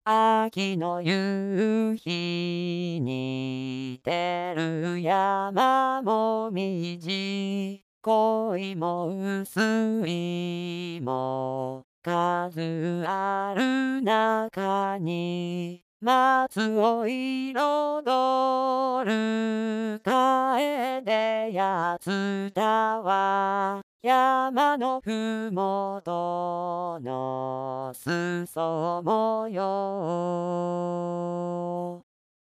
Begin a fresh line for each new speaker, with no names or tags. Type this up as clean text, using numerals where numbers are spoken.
秋の夕日に照る山もみじ、恋も薄いも数ある中に、松を彩る楓やツタは、山のふもとの裾模様